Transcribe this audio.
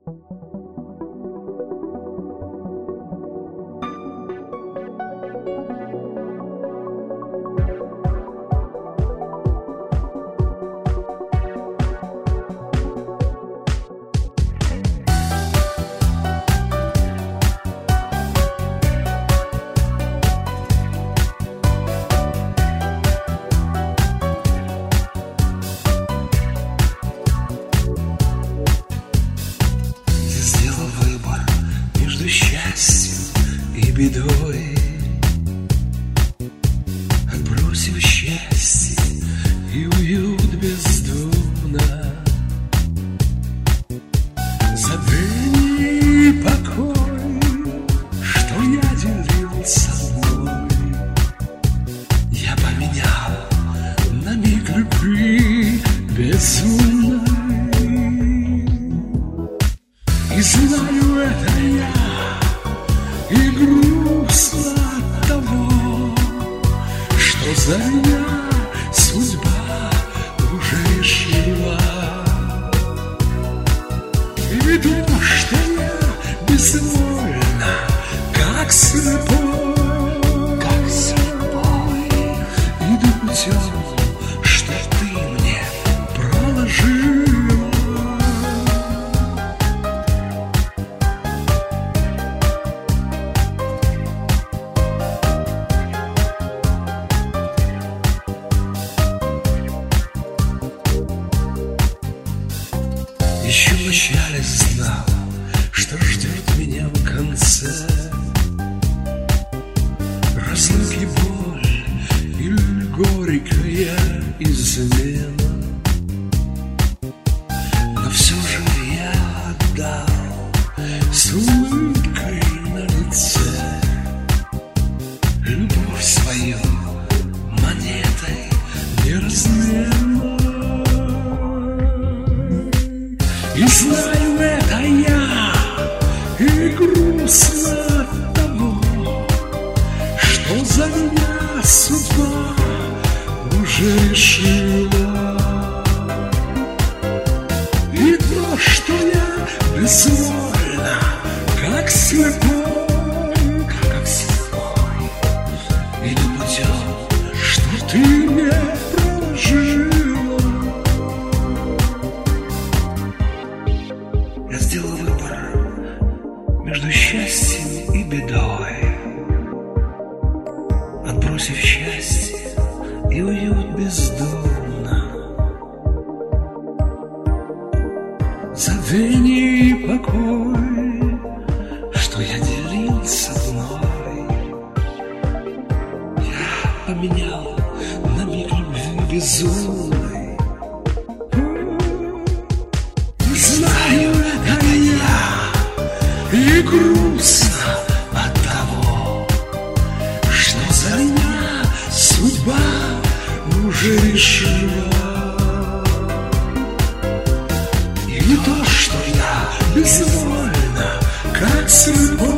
Бедой, отбросив счастье и уют бездумно, забыли покой, что я делил со мной. Я поменял на миг любви безумной, и знаю, это я. И грустно от того, что за меня судьба уже решила. И то, что я безвольно, как слепой, иду путем, что ты мне проложила. Еще вначале знал, что ждет меня в конце разлуки, боль или горькая измена. Но все же я отдал с улыбкой на лице любовь свою монетой неразменной. И знаю, это я, и грустно от того, что за меня судьба уже решила. И то, что я безвольно, как слепой, иду путем, что ты мне проложила. Я сделал выбор между счастьем и бедой, отбросив счастье и уют бездумно, забвение и покой, что я делил со мной. Я поменял на миг любви безумной. Знаю, это я, и грустно от того, что за меня судьба уже решила. И то, что я безвольно, как слепой,